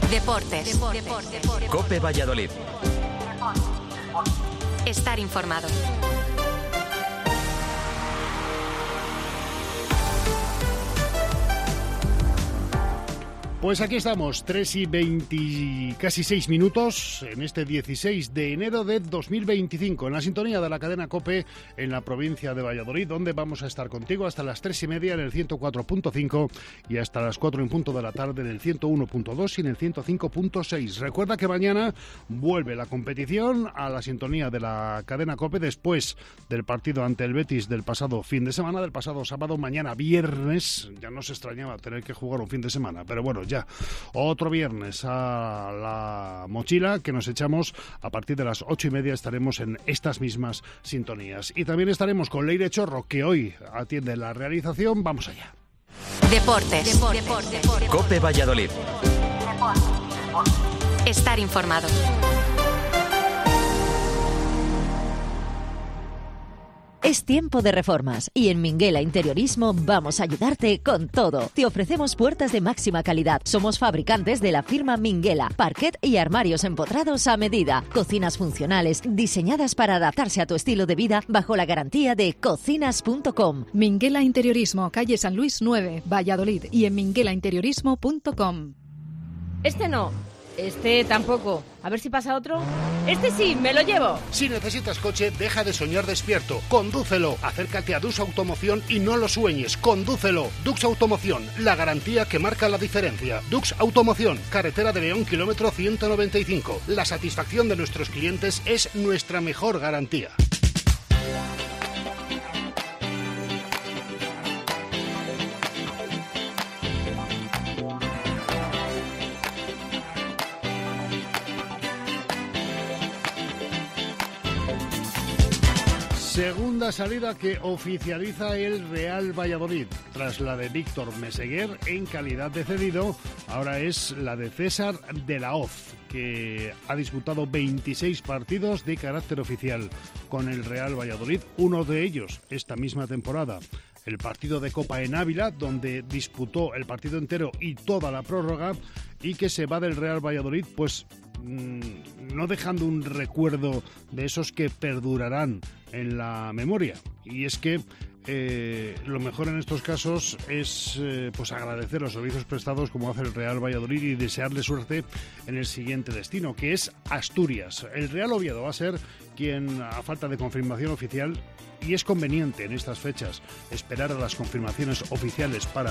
Deportes. COPE Valladolid. Estar informado. Pues aquí estamos, 3:20, casi 6 minutos, en este 16 de enero de 2025, en la sintonía de la cadena COPE en la provincia de Valladolid, donde vamos a estar contigo hasta las 3:30 en el 104.5 y hasta las 4 en punto de la tarde en el 101.2 y en el 105.6. Recuerda que mañana vuelve la competición a la sintonía de la cadena COPE después del partido ante el Betis del pasado fin de semana, del pasado sábado. Mañana viernes, ya nos extrañaba tener que jugar un fin de semana, pero bueno, ya otro viernes a la mochila que nos echamos. A partir de las 8:30 estaremos en estas mismas sintonías. Y también estaremos con Leire Chorro, que hoy atiende la realización. Vamos allá. Deportes. COPE Valladolid. Estar informado. Es tiempo de reformas y en Minguela Interiorismo vamos a ayudarte con todo. Te ofrecemos puertas de máxima calidad. Somos fabricantes de la firma Minguela, parquet y armarios empotrados a medida. Cocinas funcionales diseñadas para adaptarse a tu estilo de vida bajo la garantía de cocinas.com. Minguela Interiorismo, calle San Luis 9, Valladolid, y en minguelainteriorismo.com. Este no. Este tampoco. A ver si pasa otro. Este sí, me lo llevo. Si necesitas coche, deja de soñar despierto. Condúcelo. Acércate a Dux Automoción y no lo sueñes. Condúcelo. Dux Automoción, la garantía que marca la diferencia. Dux Automoción, carretera de León, kilómetro 195. La satisfacción de nuestros clientes es nuestra mejor garantía. Segunda salida que oficializa el Real Valladolid. Tras la de Víctor Meseguer en calidad de cedido, ahora es la de César de la Hoz, que ha disputado 26 partidos de carácter oficial con el Real Valladolid, uno de ellos esta misma temporada. El partido de Copa en Ávila, donde disputó el partido entero y toda la prórroga, y que se va del Real Valladolid, pues no dejando un recuerdo de esos que perdurarán en la memoria. Y es que lo mejor en estos casos es pues agradecer los servicios prestados como hace el Real Valladolid y desearle suerte en el siguiente destino, que es Asturias. El Real Oviedo va a ser quien, a falta de confirmación oficial, y es conveniente en estas fechas esperar a las confirmaciones oficiales para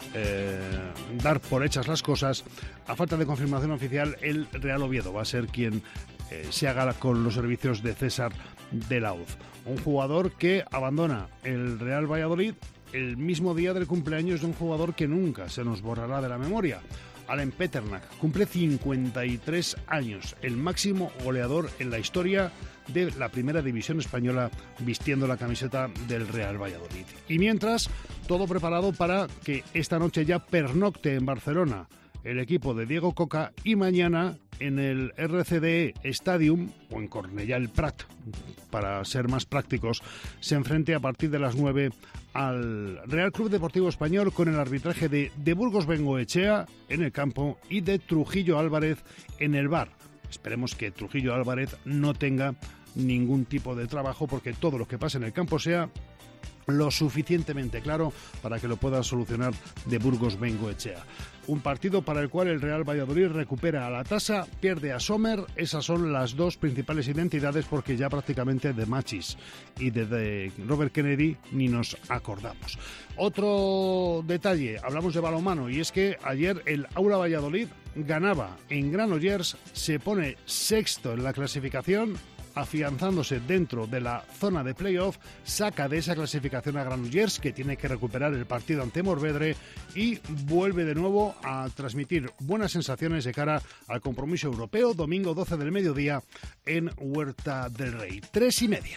dar por hechas las cosas. A falta de confirmación oficial, el Real Oviedo va a ser quien se haga con los servicios de César de la Hoz, un jugador que abandona el Real Valladolid el mismo día del cumpleaños de un jugador que nunca se nos borrará de la memoria. Alan Peternak cumple 53 años, el máximo goleador en la historia de la primera división española vistiendo la camiseta del Real Valladolid. Y mientras, todo preparado para que esta noche ya pernocte en Barcelona el equipo de Diego Coca y mañana en el RCDE Stadium, o en Cornellà el Prat, para ser más prácticos, se enfrente a partir de las 9 al Real Club Deportivo Español con el arbitraje de Burgos Bengoechea en el campo y de Trujillo Álvarez en el VAR. Esperemos que Trujillo Álvarez no tenga ningún tipo de trabajo, porque todo lo que pase en el campo sea lo suficientemente claro para que lo pueda solucionar de Burgos Bengoechea. Un partido para el cual el Real Valladolid recupera a la tasa, pierde a Sommer. Esas son las dos principales identidades, porque ya prácticamente de Machis y de Robert Kennedy ni nos acordamos. Otro detalle, hablamos de balonmano, y es que ayer el Aula Valladolid ganaba en Granollers, se pone sexto en la clasificación, afianzándose dentro de la zona de playoff, saca de esa clasificación a Granollers, que tiene que recuperar el partido ante Morvedre, y vuelve de nuevo a transmitir buenas sensaciones de cara al compromiso europeo, domingo 12 del mediodía en Huerta del Rey, 3:30.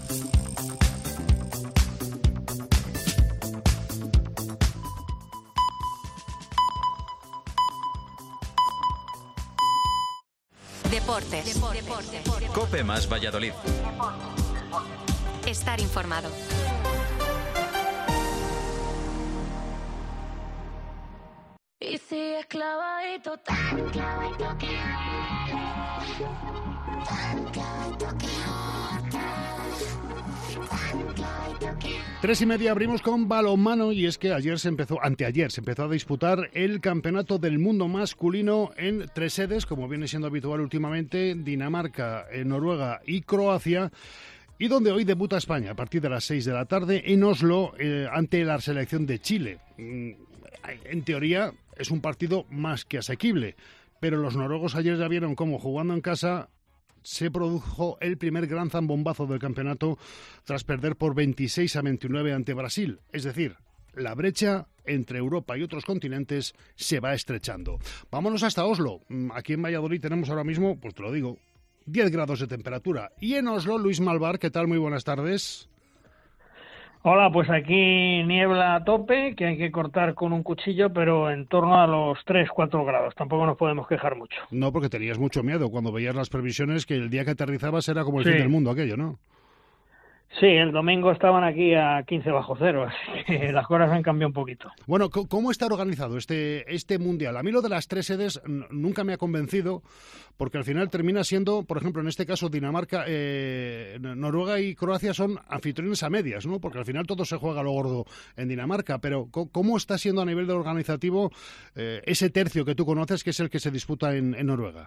Deportes. COPE más Valladolid. Estar informado. Y sigues clavadito, tan clavadito que tan clavadito que 3:30 abrimos con balonmano y es que anteayer se empezó a disputar el Campeonato del Mundo masculino en 3 sedes, como viene siendo habitual últimamente, Dinamarca, Noruega y Croacia, y donde hoy debuta España a partir de las 6 de la tarde en Oslo ante la selección de Chile. En teoría es un partido más que asequible, pero los noruegos ayer ya vieron cómo jugando en casa se produjo el primer gran zambombazo del campeonato tras perder por 26-29 ante Brasil. Es decir, la brecha entre Europa y otros continentes se va estrechando. Vámonos hasta Oslo. Aquí en Valladolid tenemos ahora mismo, pues te lo digo, 10 grados de temperatura. Y en Oslo, Luis Malvar, ¿qué tal? Muy buenas tardes. Hola, pues aquí niebla a tope, que hay que cortar con un cuchillo, pero en torno a los 3-4 grados. Tampoco nos podemos quejar mucho. No, porque tenías mucho miedo cuando veías las previsiones que el día que aterrizabas era como el fin del mundo aquello, ¿no? Sí, el domingo estaban aquí a 15 bajo cero, así que las cosas han cambiado un poquito. Bueno, ¿cómo está organizado este mundial? A mí lo de las 3 sedes nunca me ha convencido, porque al final termina siendo, por ejemplo, en este caso Dinamarca, Noruega y Croacia son anfitriones a medias, ¿no? Porque al final todo se juega a lo gordo en Dinamarca, pero ¿cómo está siendo a nivel de organizativo ese tercio que tú conoces, que es el que se disputa en Noruega?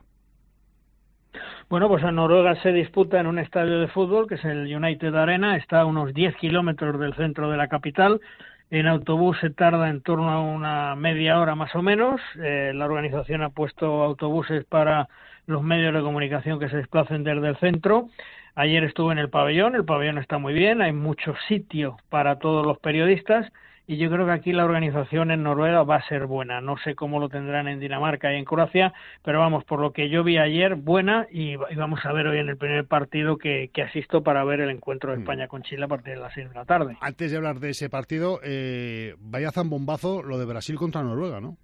Bueno, pues en Noruega se disputa en un estadio de fútbol, que es el United Arena, está a unos 10 kilómetros del centro de la capital. En autobús se tarda en torno a una media hora más o menos. La organización ha puesto autobuses para los medios de comunicación que se desplacen desde el centro. Ayer estuve en el pabellón está muy bien, hay mucho sitio para todos los periodistas. Y yo creo que aquí la organización en Noruega va a ser buena. No sé cómo lo tendrán en Dinamarca y en Croacia, pero vamos, por lo que yo vi ayer, buena, y vamos a ver hoy en el primer partido que asisto para ver el encuentro de España con Chile a partir de las 6 de la tarde. Antes de hablar de ese partido, vaya zambombazo lo de Brasil contra Noruega, ¿no?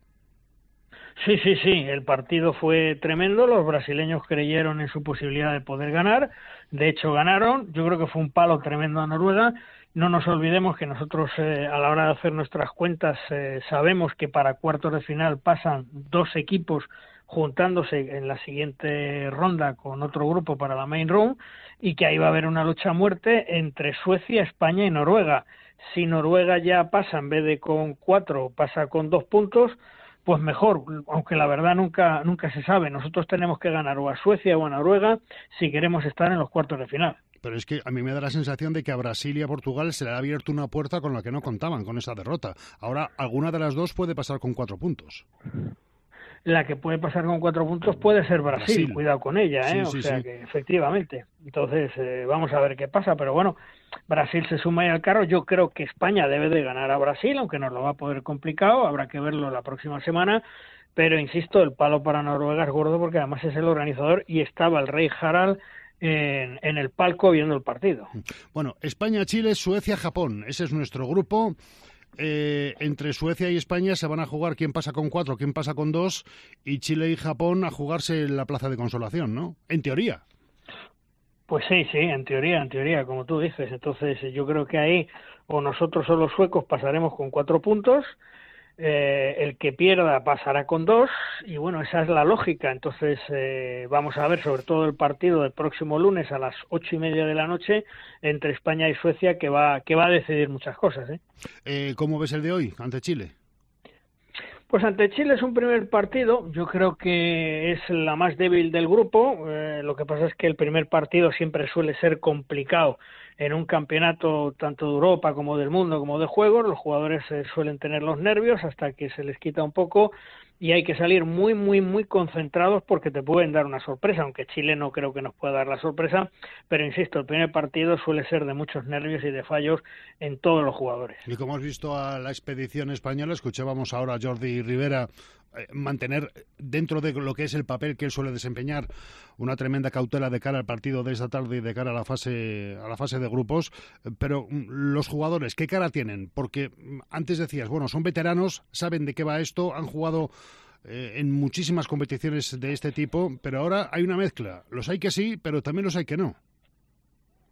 Sí, el partido fue tremendo, los brasileños creyeron en su posibilidad de poder ganar, de hecho ganaron, yo creo que fue un palo tremendo a Noruega. No nos olvidemos que nosotros a la hora de hacer nuestras cuentas sabemos que para cuartos de final pasan 2 equipos juntándose en la siguiente ronda con otro grupo para la main round y que ahí va a haber una lucha a muerte entre Suecia, España y Noruega. Si Noruega ya pasa en vez de con 4, pasa con 2 puntos, pues mejor, aunque la verdad nunca se sabe. Nosotros tenemos que ganar o a Suecia o a Noruega si queremos estar en los cuartos de final. Pero es que a mí me da la sensación de que a Brasil y a Portugal se le ha abierto una puerta con la que no contaban, con esa derrota. Ahora, alguna de las dos puede pasar con 4 puntos. La que puede pasar con 4 puntos puede ser Brasil. Cuidado con ella, ¿eh? Sí, o sea que efectivamente. Entonces, vamos a ver qué pasa, pero bueno, Brasil se suma ahí al carro. Yo creo que España debe de ganar a Brasil, aunque nos lo va a poder complicado, habrá que verlo la próxima semana. Pero insisto, el palo para Noruega es gordo porque además es el organizador y estaba el rey Harald en el palco viendo el partido. Bueno, España, Chile, Suecia, Japón. Ese es nuestro grupo. Entre Suecia y España se van a jugar quién pasa con 4, quién pasa con 2, y Chile y Japón a jugarse la plaza de consolación, ¿no? En teoría. Pues sí, en teoría, como tú dices. Entonces yo creo que ahí o nosotros o los suecos pasaremos con 4 puntos, el que pierda pasará con 2 y bueno, esa es la lógica. Entonces vamos a ver sobre todo el partido del próximo lunes a las 8:30 de la noche entre España y Suecia que va a decidir muchas cosas. ¿Cómo ves el de hoy ante Chile? Pues ante Chile es un primer partido, yo creo que es la más débil del grupo, lo que pasa es que el primer partido siempre suele ser complicado en un campeonato tanto de Europa como del mundo como de juegos, los jugadores suelen tener los nervios hasta que se les quita un poco y hay que salir muy, muy, muy concentrados porque te pueden dar una sorpresa, aunque Chile no creo que nos pueda dar la sorpresa, pero insisto, el primer partido suele ser de muchos nervios y de fallos en todos los jugadores. Y como has visto a la expedición española, escuchábamos ahora a Jordi Rivera mantener dentro de lo que es el papel que él suele desempeñar una tremenda cautela de cara al partido de esta tarde y de cara a la fase de grupos, pero los jugadores, ¿qué cara tienen? Porque antes decías, bueno, son veteranos, saben de qué va esto, han jugado en muchísimas competiciones de este tipo, pero ahora hay una mezcla, los hay que sí, pero también los hay que no.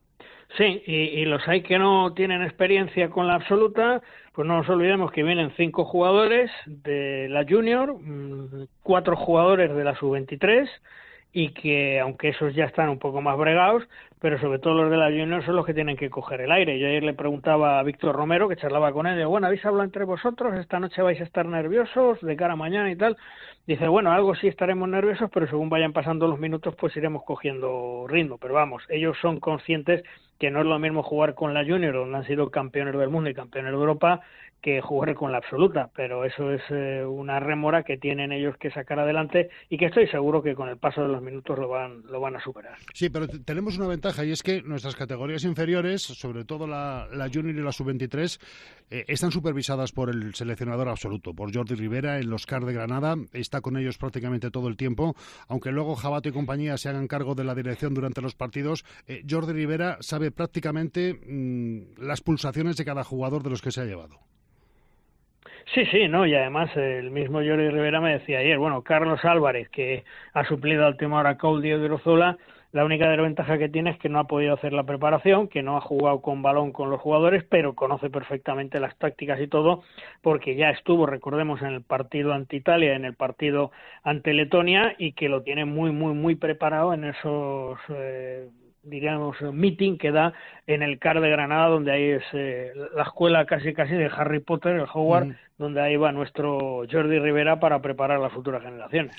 Sí, y los hay que no tienen experiencia con la absoluta, pues no nos olvidemos que vienen 5 jugadores de la Junior, 4 jugadores de la Sub-23, y que aunque esos ya están un poco más bregados, pero sobre todo los de la Junior son los que tienen que coger el aire. Yo ayer le preguntaba a Víctor Romero, que charlaba con él, bueno, ¿habéis hablado entre vosotros? ¿Esta noche vais a estar nerviosos de cara a mañana y tal? Dice, bueno, algo sí estaremos nerviosos, pero según vayan pasando los minutos, pues iremos cogiendo ritmo. Pero vamos, ellos son conscientes que no es lo mismo jugar con la Junior, donde han sido campeones del mundo y campeones de Europa, que jugar con la absoluta, pero eso es una rémora que tienen ellos que sacar adelante y que estoy seguro que con el paso de los minutos lo van a superar. Sí, pero tenemos una ventaja y es que nuestras categorías inferiores, sobre todo la Junior y la Sub-23, están supervisadas por el seleccionador absoluto, por Jordi Rivera, el Oscar de Granada, está con ellos prácticamente todo el tiempo, aunque luego Jabato y compañía se hagan cargo de la dirección durante los partidos. Jordi Rivera sabe prácticamente las pulsaciones de cada jugador de los que se ha llevado. Sí, no, y además el mismo Jordi Rivera me decía ayer, bueno, Carlos Álvarez, que ha suplido al última hora a Claudio Odriozola, la única desventaja que tiene es que no ha podido hacer la preparación, que no ha jugado con balón con los jugadores, pero conoce perfectamente las tácticas y todo, porque ya estuvo, recordemos, en el partido ante Italia, en el partido ante Letonia, y que lo tiene muy preparado en esos diríamos, meeting que da en el CAR de Granada, donde ahí es la escuela casi de Harry Potter, el Hogwarts, donde ahí va nuestro Jordi Rivera para preparar las futuras generaciones.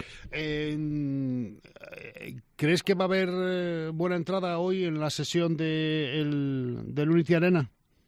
¿Crees que va a haber buena entrada hoy en la sesión del Unity Arena?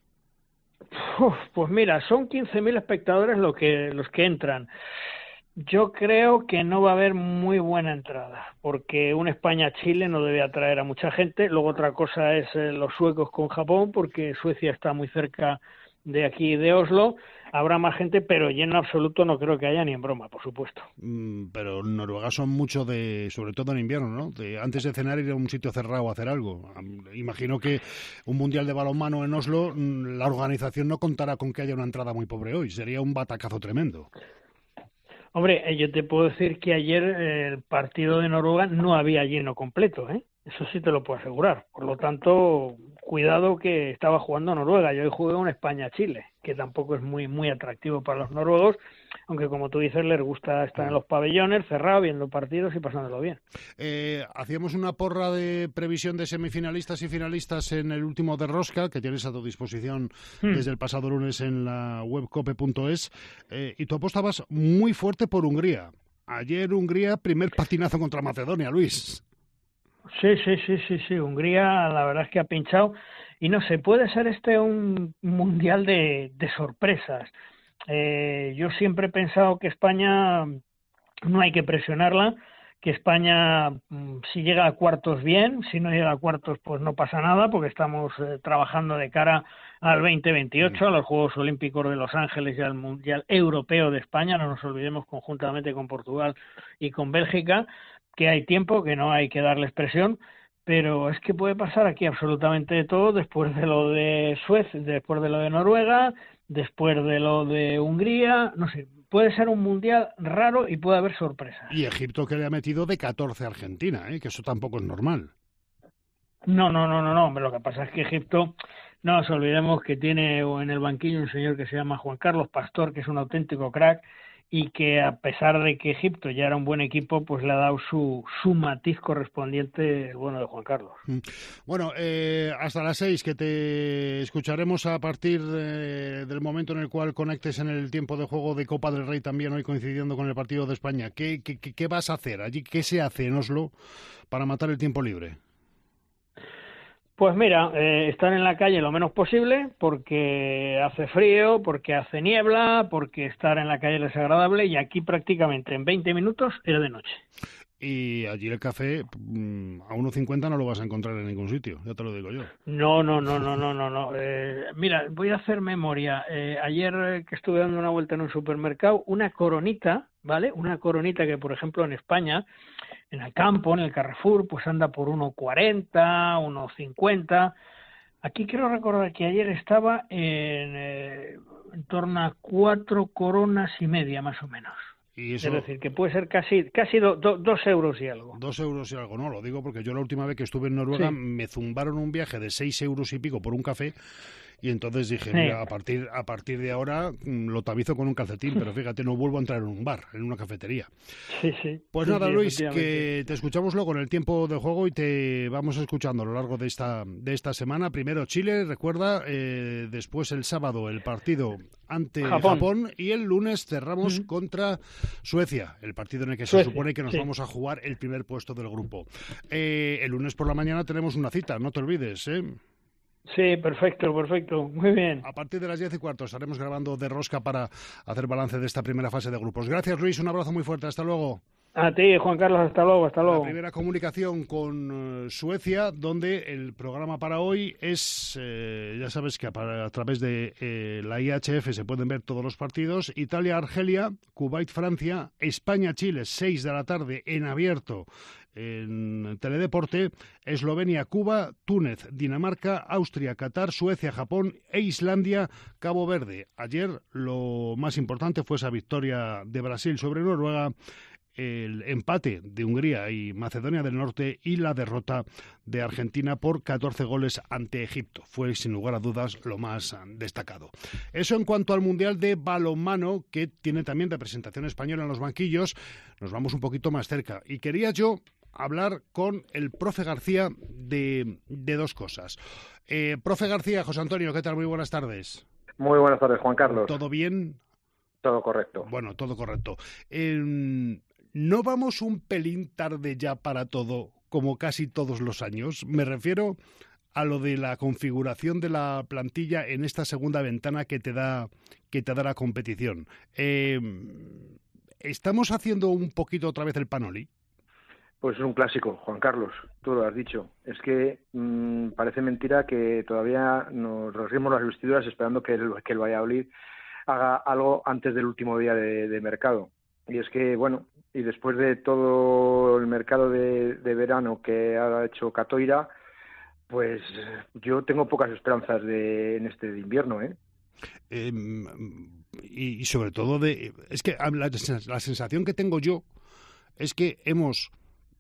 Pues mira, son 15.000 espectadores los que entran. Yo creo que no va a haber muy buena entrada, porque un España-Chile no debe atraer a mucha gente. Luego otra cosa es los suecos con Japón, porque Suecia está muy cerca de aquí, de Oslo. Habrá más gente, pero lleno absoluto no creo que haya ni en broma, por supuesto. Pero Noruega son mucho sobre todo en invierno, ¿no? Antes de cenar ir a un sitio cerrado a hacer algo. Imagino que un mundial de balonmano en Oslo, la organización no contará con que haya una entrada muy pobre hoy. Sería un batacazo tremendo. Hombre, yo te puedo decir que ayer el partido de Noruega no había lleno completo, ¿eh? Eso sí te lo puedo asegurar. Por lo tanto, cuidado que estaba jugando Noruega. Yo hoy jugué un España-Chile, que tampoco es muy atractivo para los noruegos, aunque como tú dices, les gusta estar en los pabellones, cerrados, viendo partidos y pasándolo bien. Hacíamos una porra de previsión de semifinalistas y finalistas en el último de Rosca, que tienes a tu disposición desde el pasado lunes en la web cope.es, y tú apostabas muy fuerte por Hungría. Ayer Hungría, primer patinazo contra Macedonia, Luis. Sí. Hungría, la verdad es que ha pinchado. Y no sé, puede ser un mundial de sorpresas. Yo siempre he pensado que España no hay que presionarla, que España, si llega a cuartos bien, si no llega a cuartos pues no pasa nada, porque estamos trabajando de cara al 2028, a los Juegos Olímpicos de Los Ángeles y al Mundial Europeo de España. No nos olvidemos, conjuntamente con Portugal y con Bélgica, que hay tiempo, que no hay que darles presión, pero es que puede pasar aquí absolutamente de todo, después de lo de Suecia, después de lo de Noruega, después de lo de Hungría, no sé, puede ser un mundial raro y puede haber sorpresas. Y Egipto, que le ha metido de 14 a Argentina, que eso tampoco es normal. No, hombre, lo que pasa es que Egipto, no nos olvidemos que tiene en el banquillo un señor que se llama Juan Carlos Pastor, que es un auténtico crack, y que a pesar de que Egipto ya era un buen equipo, pues le ha dado su matiz correspondiente el bueno de Juan Carlos. Bueno, hasta las 6, que te escucharemos a partir del momento en el cual conectes en el tiempo de juego de Copa del Rey, también hoy coincidiendo con el partido de España. ¿Qué vas a hacer allí? ¿Qué se hace en Oslo para matar el tiempo libre? Pues mira, estar en la calle lo menos posible, porque hace frío, porque hace niebla, porque estar en la calle es desagradable, y aquí prácticamente en 20 minutos era de noche. Y allí el café a 1,50 no lo vas a encontrar en ningún sitio, ya te lo digo yo. No. Mira, voy a hacer memoria. Ayer que estuve dando una vuelta en un supermercado, una coronita, ¿vale? Una coronita que, por ejemplo, en España, en el campo, en el Carrefour, pues anda por 1,40, 1,50. Aquí quiero recordar que ayer estaba en torno a 4,5 coronas, más o menos. Y eso, es decir, que puede ser casi 2 euros y algo. 2 euros y algo, no, lo digo porque yo la última vez que estuve en Noruega Sí. me zumbaron un viaje de 6 euros y pico por un café. Y entonces dije, Sí. mira, a partir de ahora lo tabizo con un calcetín, pero fíjate, no vuelvo a entrar en un bar, en una cafetería. Sí, sí. Pues Sí, nada, sí, Luis, efectivamente. que te escuchamos luego en el tiempo de juego y te vamos escuchando a lo largo de esta semana. Primero Chile, recuerda, después el sábado el partido ante Japón y el lunes cerramos contra Suecia, el partido en el que se supone que nos vamos a jugar el primer puesto del grupo. El lunes por la mañana tenemos una cita, no te olvides, ¿eh? Sí, perfecto, muy bien. A partir de las 10:15 estaremos grabando de rosca para hacer balance de esta primera fase de grupos. Gracias, Luis, un abrazo muy fuerte, hasta luego. A ti, Juan Carlos, hasta luego. La primera comunicación con Suecia, donde el programa para hoy es, ya sabes que a través de la IHF se pueden ver todos los partidos, Italia-Argelia, Kuwait-Francia, España-Chile, 6 de la tarde en abierto en Teledeporte, Eslovenia-Cuba, Túnez, Dinamarca, Austria, Qatar, Suecia, Japón e Islandia, Cabo Verde. Ayer lo más importante fue esa victoria de Brasil sobre Noruega, el empate de Hungría y Macedonia del Norte y la derrota de Argentina por 14 goles ante Egipto. Fue sin lugar a dudas lo más destacado. Eso en cuanto al Mundial de Balonmano, que tiene también representación española en los banquillos. Nos vamos un poquito más cerca. Y quería yo hablar con el profe García de dos cosas. Profe García, José Antonio, ¿qué tal? Muy buenas tardes. Muy buenas tardes, Juan Carlos. ¿Todo bien? Todo correcto. Bueno, todo correcto. ¿No vamos un pelín tarde ya para todo, como casi todos los años? Me refiero a lo de la configuración de la plantilla en esta segunda ventana que te da la competición. ¿Estamos haciendo un poquito otra vez el Panoli? Pues es un clásico, Juan Carlos, tú lo has dicho. Es que parece mentira que todavía nos rasguemos las vestiduras esperando que el Valladolid haga algo antes del último día de mercado. Y es que, bueno, y después de todo el mercado de verano que ha hecho Catoira, pues yo tengo pocas esperanzas en este de invierno, ¿eh? Y sobre todo es que la sensación que tengo yo es que hemos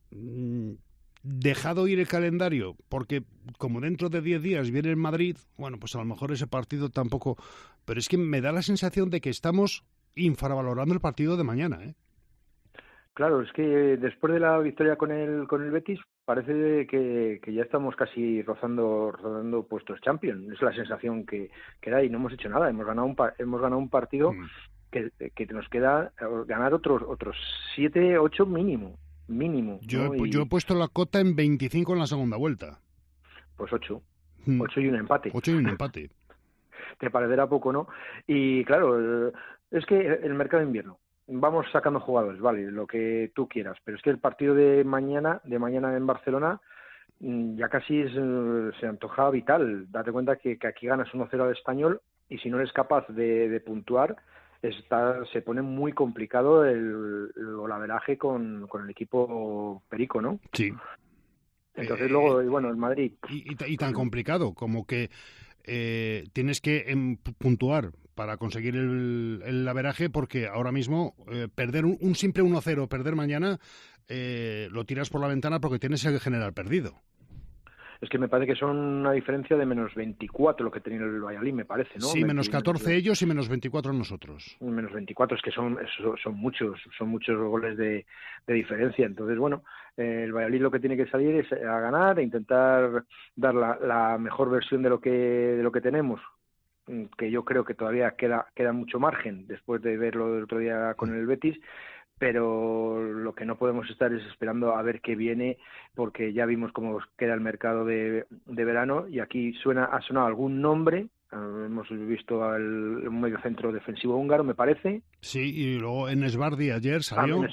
dejado ir el calendario porque como dentro de 10 días viene el Madrid, bueno, pues a lo mejor ese partido tampoco, pero es que me da la sensación de que estamos infravalorando el partido de mañana, ¿eh? Claro, es que después de la victoria con el Betis parece que ya estamos casi rozando puestos Champions. Es la sensación que da y no hemos hecho nada. Hemos ganado un partido que nos queda ganar otros 7, 8 mínimo. Yo ¿no? he puesto la cota en 25 en la segunda vuelta. Pues 8. 8 y un empate. 8 y un empate. Te parecerá poco, ¿no? Y claro, es que el mercado de invierno, vamos sacando jugadores, vale, lo que tú quieras, pero es que el partido de mañana en Barcelona ya casi se antoja vital. Date cuenta que aquí ganas 1-0 al Español y si no eres capaz de puntuar, se pone muy complicado el golaveraje con el equipo perico, ¿no? Sí. Entonces luego, bueno, el Madrid... Y tan complicado como que tienes que puntuar para conseguir el averaje, porque ahora mismo perder un simple 1-0, perder mañana, lo tiras por la ventana porque tienes el general perdido. Es que me parece que son una diferencia de menos 24 lo que tenía el Valladolid, me parece, ¿no? Sí, menos 14 ellos y menos 24 nosotros. Menos 24, es que son muchos goles de diferencia. Entonces, bueno, el Valladolid lo que tiene que salir es a ganar e intentar dar la mejor versión de lo que tenemos, que yo creo que todavía queda mucho margen después de verlo del otro día con el Betis, pero lo que no podemos estar es esperando a ver qué viene, porque ya vimos cómo queda el mercado de verano y aquí ha sonado algún nombre. Hemos visto un mediocentro defensivo húngaro, me parece. Sí, y luego Enes Bardi ayer salió.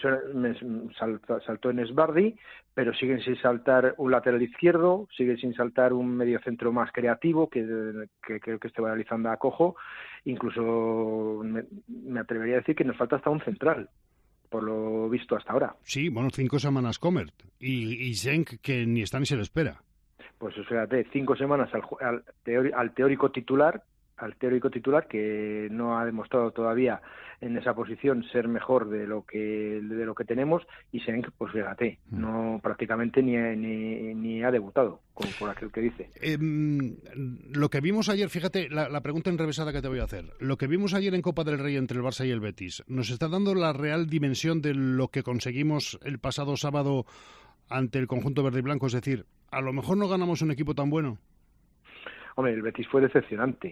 Saltó Enes Bardi, pero siguen sin saltar un lateral izquierdo, siguen sin saltar un mediocentro más creativo, que creo que este Valladolid anda a cojo. Incluso me atrevería a decir que nos falta hasta un central, por lo visto hasta ahora. Sí, bueno, 5 semanas Comert y Zenk, que ni está ni se le espera. Pues fíjate, 5 semanas al teórico titular, teórico titular, que no ha demostrado todavía en esa posición ser mejor de lo que tenemos, y Senk, pues fíjate, no prácticamente ni ha debutado, como por aquel que dice. Lo que vimos ayer, fíjate, la pregunta enrevesada que te voy a hacer. Lo que vimos ayer en Copa del Rey entre el Barça y el Betis, ¿nos está dando la real dimensión de lo que conseguimos el pasado sábado ante el conjunto verde y blanco? Es decir, a lo mejor no ganamos un equipo tan bueno. Hombre, el Betis fue decepcionante.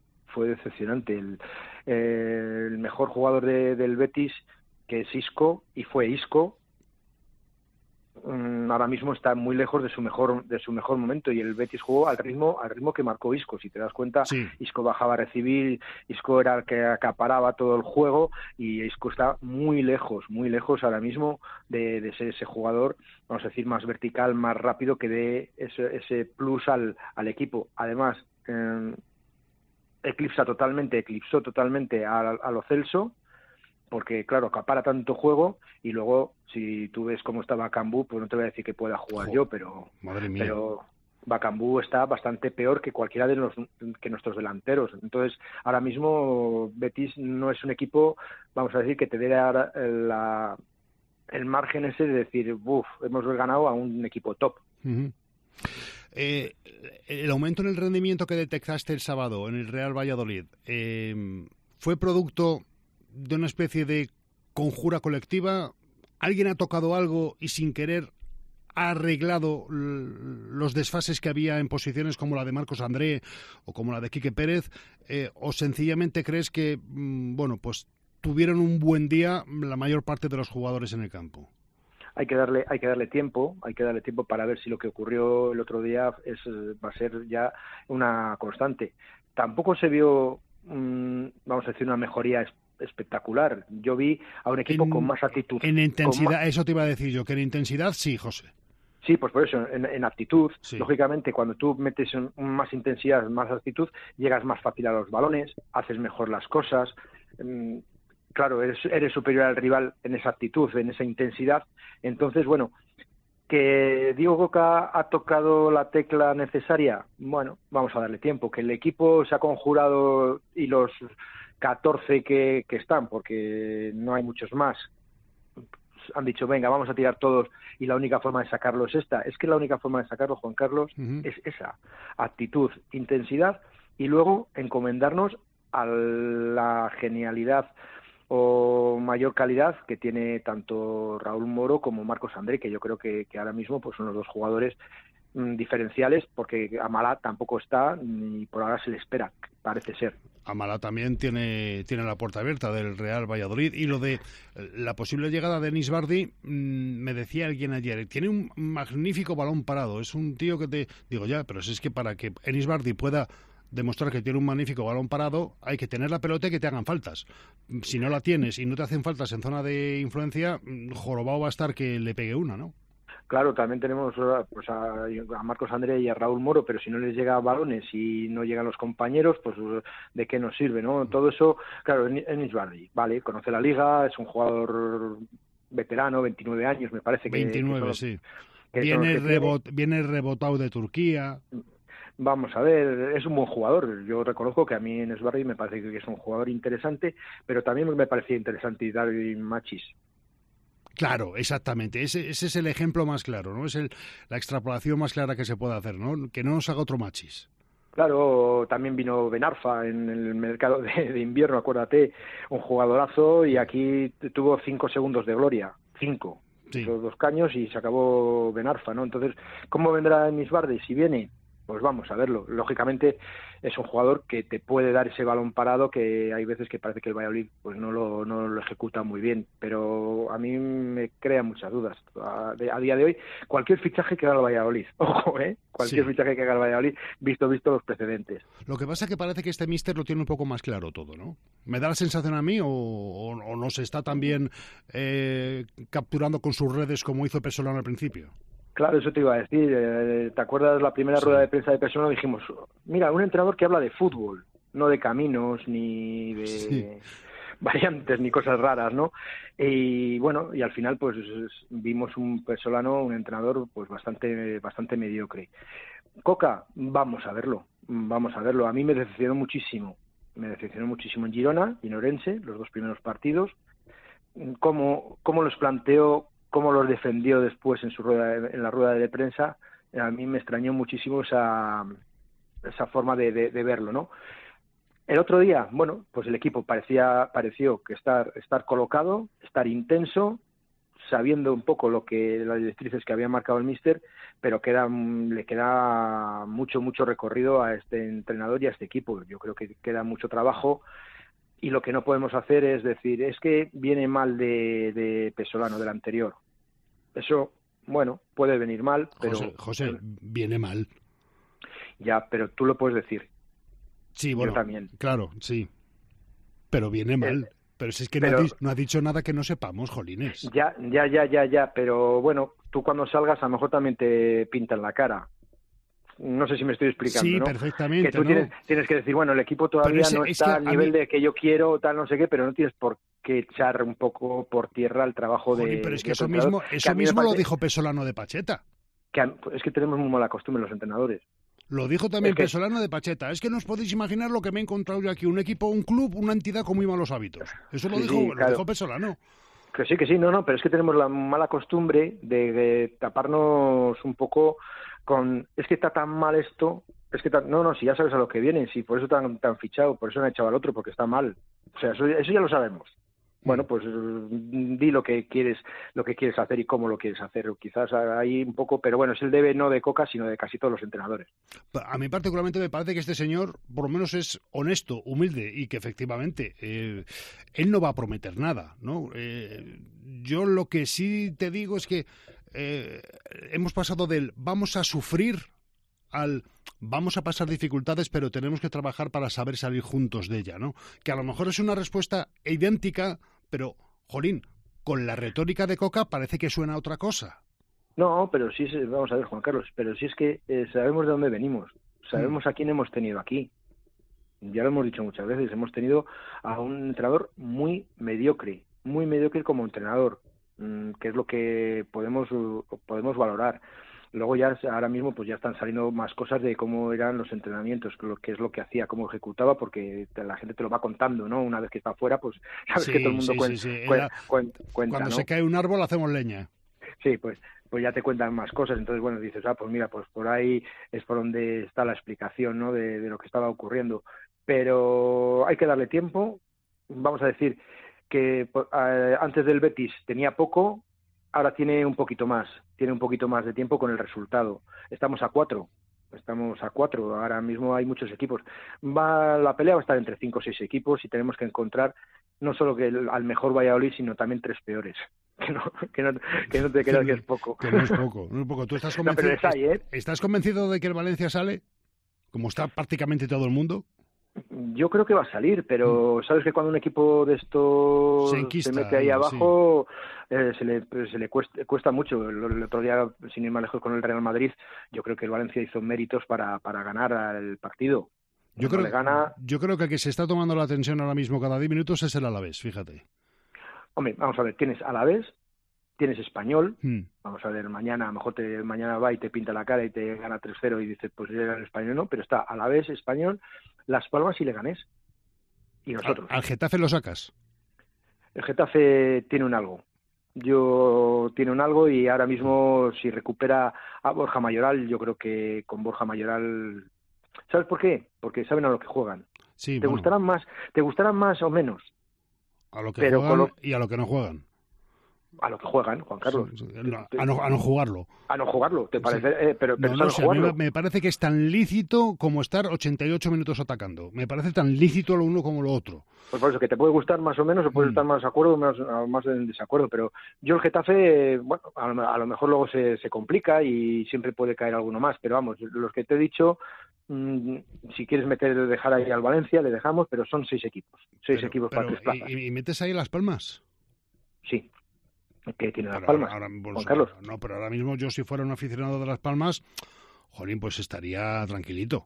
El mejor jugador del Betis, que es Isco, y fue Isco, ahora mismo está muy lejos de su mejor momento, y el Betis jugó al ritmo que marcó Isco. Si te das cuenta, sí. Isco bajaba a recibir, Isco era el que acaparaba todo el juego, y Isco está muy lejos ahora mismo de ser ese jugador, vamos a decir, más vertical, más rápido, que dé ese plus al equipo. Además, eclipsó totalmente a Lo Celso, porque claro, acapara tanto juego, y luego si tú ves cómo está Bakambu, pues no te voy a decir que pueda jugar yo, pero Bakambu está bastante peor que cualquiera de nuestros delanteros. Entonces, ahora mismo Betis no es un equipo, vamos a decir, que te dé el margen ese de decir, hemos ganado a un equipo top. Uh-huh. El aumento en el rendimiento que detectaste el sábado en el Real Valladolid, ¿fue producto de una especie de conjura colectiva? ¿Alguien ha tocado algo y sin querer ha arreglado los desfases que había en posiciones como la de Marcos André o como la de Quique Pérez? ¿O sencillamente crees que, pues tuvieron un buen día la mayor parte de los jugadores en el campo? Hay que darle tiempo para ver si lo que ocurrió el otro día va a ser ya una constante. Tampoco se vio, vamos a decir, una mejoría espectacular. Yo vi a un equipo con más actitud. En intensidad, eso te iba a decir yo, que en intensidad sí, José. Sí, pues por eso, en actitud, sí. Lógicamente, cuando tú metes más intensidad, más actitud, llegas más fácil a los balones, haces mejor las cosas. Claro, eres superior al rival en esa actitud, en esa intensidad. Entonces, que Diego Coca ha tocado la tecla necesaria, vamos a darle tiempo. Que el equipo se ha conjurado, y los 14 que están, porque no hay muchos más, han dicho, venga, vamos a tirar todos, y la única forma de sacarlo es esta. Es que la única forma de sacarlo, Juan Carlos, es esa actitud, intensidad, y luego encomendarnos a la genialidad o mayor calidad que tiene tanto Raúl Moro como Marcos André, que yo creo que ahora mismo pues son los dos jugadores diferenciales, porque Amalá tampoco está, ni por ahora se le espera, parece ser. Amalá también tiene la puerta abierta del Real Valladolid. Y lo de la posible llegada de Enis Bardi, me decía alguien ayer, tiene un magnífico balón parado, es un tío que pero es que para que Enis Bardi pueda demostrar que tiene un magnífico balón parado, hay que tener la pelota y que te hagan faltas. Si no la tienes y no te hacen faltas en zona de influencia, jorobado va a estar que le pegue una, ¿no? Claro, también tenemos pues a Marcos André y a Raúl Moro, pero si no les llega balones y no llegan los compañeros, pues ¿de qué nos sirve, no? Todo eso, claro, Enis Bardi, vale, conoce la liga, es un jugador veterano, 29 años, me parece que... 29, sí. Viene rebotado de Turquía. Vamos a ver, es un buen jugador. Yo reconozco que a mí Enis Bardi me parece que es un jugador interesante, pero también me parecía interesante David Machis. Claro, exactamente. Ese es el ejemplo más claro, ¿no? Es la extrapolación más clara que se puede hacer, ¿no? Que no nos haga otro Machis. Claro, también vino Ben Arfa en el mercado de invierno, acuérdate, un jugadorazo, y aquí tuvo 5 segundos de gloria. 5. Sí. Los 2 caños y se acabó Ben Arfa, ¿no? Entonces, ¿cómo vendrá Enis Bardi? Si viene, pues vamos a verlo. Lógicamente es un jugador que te puede dar ese balón parado, que hay veces que parece que el Valladolid pues no lo ejecuta muy bien, pero a mí me crea muchas dudas. A día de hoy, cualquier fichaje que haga el Valladolid, ojo, cualquier fichaje que haga el Valladolid, visto los precedentes. Lo que pasa es que parece que este míster lo tiene un poco más claro todo, ¿no? ¿Me da la sensación a mí o no se está tan bien capturando con sus redes como hizo Pesolano al principio? Claro, eso te iba a decir. ¿Te acuerdas la primera rueda de prensa de Pesolano? Dijimos, mira, un entrenador que habla de fútbol, no de caminos, ni de variantes, ni cosas raras, ¿no? Y bueno, y al final pues vimos un Pesolano, un entrenador pues bastante mediocre. Coca, vamos a verlo. A mí me decepcionó muchísimo en Girona y en Orense, los 2 primeros partidos. Cómo los planteó, cómo los defendió después en la rueda de prensa, a mí me extrañó muchísimo esa forma de verlo, ¿no? El otro día, bueno, pues el equipo pareció que estar colocado, estar intenso, sabiendo un poco las directrices que había marcado el míster, pero le queda mucho recorrido a este entrenador y a este equipo. Yo creo que queda mucho trabajo, y lo que no podemos hacer es decir, es que viene mal de Pesolano, del anterior. Eso, bueno, puede venir mal, pero... José, viene mal. Ya, pero tú lo puedes decir. Sí, bueno, yo también. Claro, sí. Pero viene mal. Pero si es que no ha dicho nada que no sepamos, jolines. Ya, pero bueno, tú cuando salgas a lo mejor también te pintan la cara. No sé si me estoy explicando, sí, ¿no? Perfectamente. Que tú tienes que decir, bueno, el equipo todavía no está al nivel de que yo quiero, tal, no sé qué, pero no tienes por qué echar un poco por tierra el trabajo de... Pero es que eso mismo lo dijo Pesolano de Pacheta. Es que tenemos muy mala costumbre los entrenadores. Lo dijo también Pesolano de Pacheta. Es que no os podéis imaginar lo que me he encontrado yo aquí. Un equipo, un club, una entidad con muy malos hábitos. Eso lo dijo Pesolano. Que sí, no, pero es que tenemos la mala costumbre de taparnos un poco con... Es que está tan mal esto... si ya sabes a lo que vienen, si por eso te han fichado, por eso han echado al otro, porque está mal. O sea, eso ya lo sabemos. Bueno, pues di lo que quieres hacer y cómo lo quieres hacer. Quizás ahí un poco, pero bueno, es el debe no de Coca, sino de casi todos los entrenadores. A mí particularmente me parece que este señor, por lo menos, es honesto, humilde y que efectivamente él no va a prometer nada, ¿no? Yo lo que sí te digo es que hemos pasado del vamos a sufrir al vamos a pasar dificultades, pero tenemos que trabajar para saber salir juntos de ella, ¿no? Que a lo mejor es una respuesta idéntica, pero, jolín, con la retórica de Coca parece que suena a otra cosa. No, pero sí, vamos a ver, Juan Carlos, pero sí es que sabemos de dónde venimos, sabemos a quién hemos tenido aquí. Ya lo hemos dicho muchas veces, hemos tenido a un entrenador muy mediocre como entrenador, que es lo que podemos valorar. Luego ya ahora mismo pues ya están saliendo más cosas de cómo eran los entrenamientos, qué es lo que hacía, cómo ejecutaba, porque la gente te lo va contando, ¿no? Una vez que está afuera, pues sabes que todo el mundo cuenta. Cuando ¿no? se cae un árbol hacemos leña. Sí, pues ya te cuentan más cosas, entonces bueno, dices, pues mira, pues por ahí es por donde está la explicación, ¿no? De lo que estaba ocurriendo. Pero hay que darle tiempo. Vamos a decir que antes del Betis tenía poco, ahora tiene un poquito más de tiempo con el resultado. Estamos a 4, ahora mismo hay muchos equipos. La pelea va a estar entre 5 o 6 equipos y tenemos que encontrar no solo al mejor Valladolid, sino también 3 peores. Que no te creas que es poco. Que no es poco. ¿Tú estás convencido, ¿estás convencido de que el Valencia sale? Como está prácticamente todo el mundo. Yo creo que va a salir, pero sabes que cuando un equipo de estos se mete ahí abajo, se le cuesta mucho. El otro día, sin ir más lejos con el Real Madrid, yo creo que el Valencia hizo méritos para ganar el partido. Yo creo que el que se está tomando la tensión ahora mismo cada 10 minutos es el Alavés, fíjate. Hombre, vamos a ver, tienes Alavés, tienes Español, vamos a ver, mañana a lo mejor mañana va y te pinta la cara y te gana 3-0 y dices, pues era el Español, no, pero está Alavés, Español, Las Palmas y Leganés. Y nosotros. ¿Al Getafe lo sacas? El Getafe tiene un algo. Tiene un algo y ahora mismo si recupera a Borja Mayoral, yo creo que con Borja Mayoral... ¿Sabes por qué? Porque saben a lo que juegan. Sí, ¿Te gustarán más o menos? A lo que juegan y a lo que no juegan. A lo que juegan, Juan Carlos. A no jugarlo. A no jugarlo, ¿te parece? Sí. Pero no sé, a mí me parece que es tan lícito como estar 88 minutos atacando. Me parece tan lícito lo uno como lo otro. Pues por eso, que te puede gustar más o menos, o puedes estar más de acuerdo o más en desacuerdo. Pero yo el Getafe, bueno, a lo mejor luego se complica y siempre puede caer alguno más. Pero vamos, los que te he dicho, si quieres dejar ahí al Valencia, le dejamos, pero son 6 equipos. 6 equipos para 3 plazas. ¿Y metes ahí Las Palmas? Sí. Que tiene Las Palmas, Juan Carlos. No, pero ahora mismo yo si fuera un aficionado de Las Palmas, jolín, pues estaría tranquilito.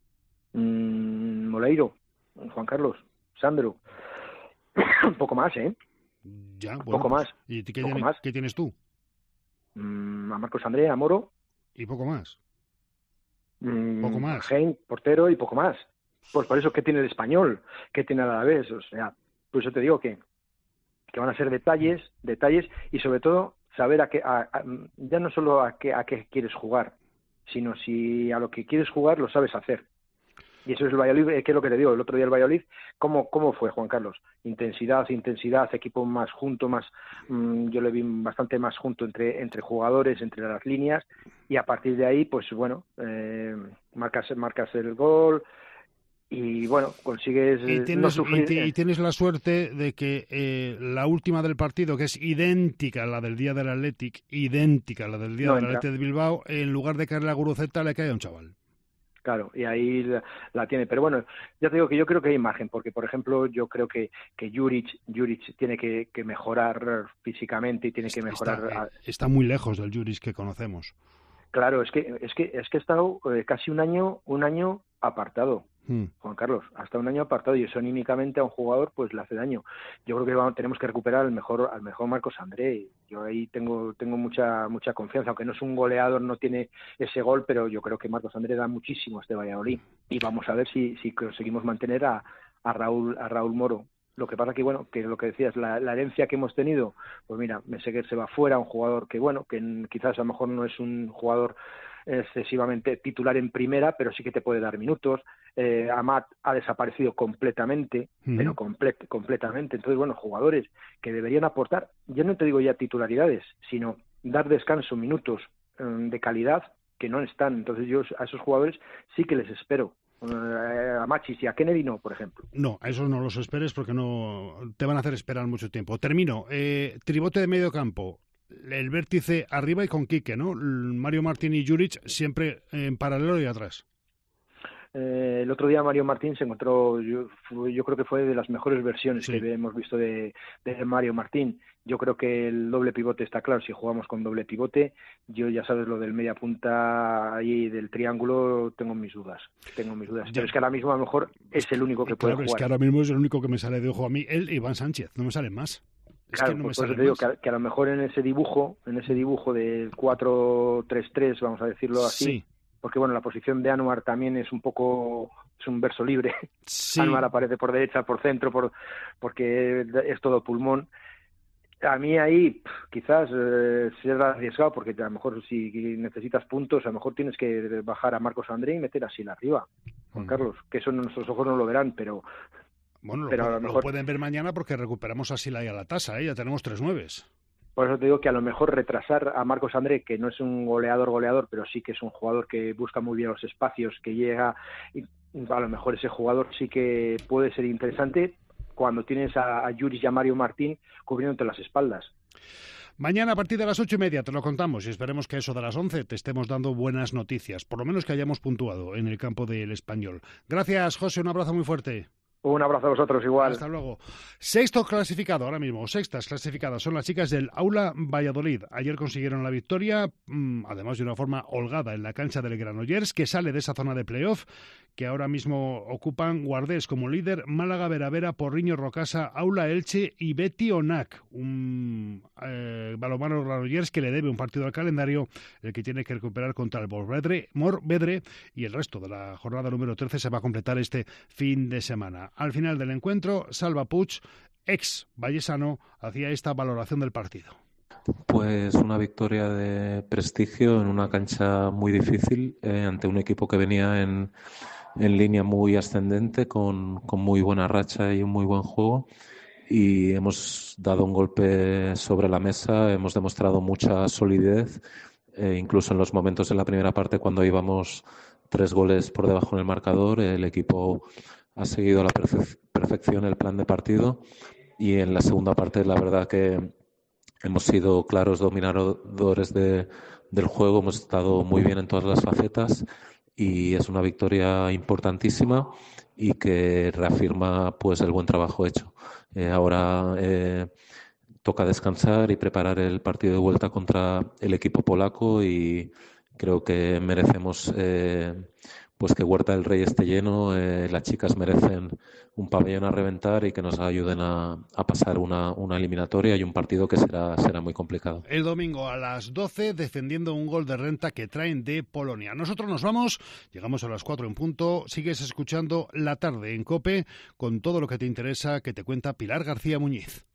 Moleiro, Juan Carlos, Sandro, un poco más, ¿eh? Ya, bueno, poco más. ¿Y qué tienes tú? A Marcos André, a Moro. ¿Y poco más? Poco más. Hein, portero y poco más. Pues por eso, ¿qué tiene el Español? ¿Qué tiene el Alavés? O sea, por eso te digo que van a ser detalles y sobre todo saber ya no solo a qué quieres jugar, sino si a lo que quieres jugar lo sabes hacer. Y eso es el Valladolid, que es lo que te digo, el otro día el Valladolid, ¿cómo fue, Juan Carlos? Intensidad, equipo más junto, yo le vi bastante más junto entre jugadores, entre las líneas, y a partir de ahí, pues bueno, marcas el gol, y bueno, consigues no sufrir. Y tienes la suerte de que la última del partido, que es idéntica a la del día del Athletic, de Bilbao, en lugar de caerle a Guruceta, le cae a un chaval. Claro, y ahí la tiene. Pero bueno, ya te digo que yo creo que hay margen, porque, por ejemplo, yo creo que Juric tiene que mejorar físicamente y tiene que mejorar... Está muy lejos del Juric que conocemos. Claro, es que ha estado casi un año apartado, Juan Carlos, hasta un año apartado, y eso anímicamente a un jugador pues le hace daño. Yo creo que tenemos que recuperar al mejor Marcos André. Yo ahí tengo mucha confianza, aunque no es un goleador, no tiene ese gol, pero yo creo que Marcos André da muchísimo a este Valladolid, y vamos a ver si conseguimos mantener a Raúl Moro. Lo que pasa que, bueno, que lo que decías, la herencia que hemos tenido, pues mira, Meseguer se va fuera, un jugador que, bueno, que quizás a lo mejor no es un jugador excesivamente titular en primera, pero sí que te puede dar minutos. Amat ha desaparecido completamente, pero completamente. Entonces, bueno, jugadores que deberían aportar, yo no te digo ya titularidades, sino dar descanso, minutos de calidad que no están. Entonces yo a esos jugadores sí que les espero. A Machis y a Kennedy no, por ejemplo. No, a esos no los esperes porque no te van a hacer esperar mucho tiempo. Termino. Tribote de medio campo. El vértice arriba y con Quique, ¿no? Mario Martín y Juric siempre en paralelo y atrás. El otro día Mario Martín se encontró, yo creo que fue de las mejores versiones que hemos visto de Mario Martín. Yo creo que el doble pivote está claro, si jugamos con doble pivote. Yo ya sabes lo del media punta ahí del triángulo, tengo mis dudas. Pero es que ahora mismo a lo mejor es el único que puede jugar. Es que ahora mismo es el único que me sale de ojo a mí, él y Iván Sánchez, no me salen más. Claro, pues por eso te digo que a lo mejor en ese dibujo del 4-3-3, vamos a decirlo así, sí. Porque bueno, la posición de Anuar también es un verso libre. Sí. Anuar aparece por derecha, por centro, porque es todo pulmón. A mí ahí quizás será arriesgado, porque a lo mejor si necesitas puntos, a lo mejor tienes que bajar a Marcos André y meter así arriba, Juan Carlos, que eso nuestros ojos no lo verán, pero... Bueno, pero a lo mejor... lo pueden ver mañana porque recuperamos a Sila y a la tasa, ya tenemos 3 9s. Por eso te digo que a lo mejor retrasar a Marcos André, que no es un goleador, pero sí que es un jugador que busca muy bien los espacios, que llega, y a lo mejor ese jugador sí que puede ser interesante cuando tienes a Juric y a Mario Martín cubriéndote las espaldas. Mañana a partir de las 8:30 te lo contamos y esperemos que a eso de las 11 te estemos dando buenas noticias, por lo menos que hayamos puntuado en el campo del Español. Gracias, José, un abrazo muy fuerte. Un abrazo a vosotros, igual. Hasta luego. Sexto clasificado ahora mismo, sextas clasificadas son las chicas del Aula Valladolid. Ayer consiguieron la victoria, además de una forma holgada en la cancha del Granollers, que sale de esa zona de playoff, que ahora mismo ocupan Guardés como líder, Málaga, Veravera, Porriño, Rocasa, Aula, Elche y Betty Onac. Un balonmano Granollers que le debe un partido al calendario, el que tiene que recuperar contra el Morvedre, y el resto de la jornada número 13 se va a completar este fin de semana. Al final del encuentro, Salva Puig, ex vallesano, hacía esta valoración del partido. Pues una victoria de prestigio en una cancha muy difícil, ante un equipo que venía en línea muy ascendente, con muy buena racha y un muy buen juego. Y hemos dado un golpe sobre la mesa, hemos demostrado mucha solidez, incluso en los momentos de la primera parte cuando íbamos 3 goles por debajo en el marcador, el equipo ha seguido a la perfección el plan de partido, y en la segunda parte la verdad que hemos sido claros dominadores del juego, hemos estado muy bien en todas las facetas y es una victoria importantísima y que reafirma pues el buen trabajo hecho. Ahora toca descansar y preparar el partido de vuelta contra el equipo polaco, y creo que merecemos pues que Huerta del Rey esté lleno. Las chicas merecen un pabellón a reventar y que nos ayuden a pasar una eliminatoria y un partido que será muy complicado. El domingo a las 12, defendiendo un gol de renta que traen de Polonia. Nosotros nos vamos, llegamos a las 4 en punto. Sigues escuchando La Tarde en COPE con todo lo que te interesa que te cuenta Pilar García Muñiz.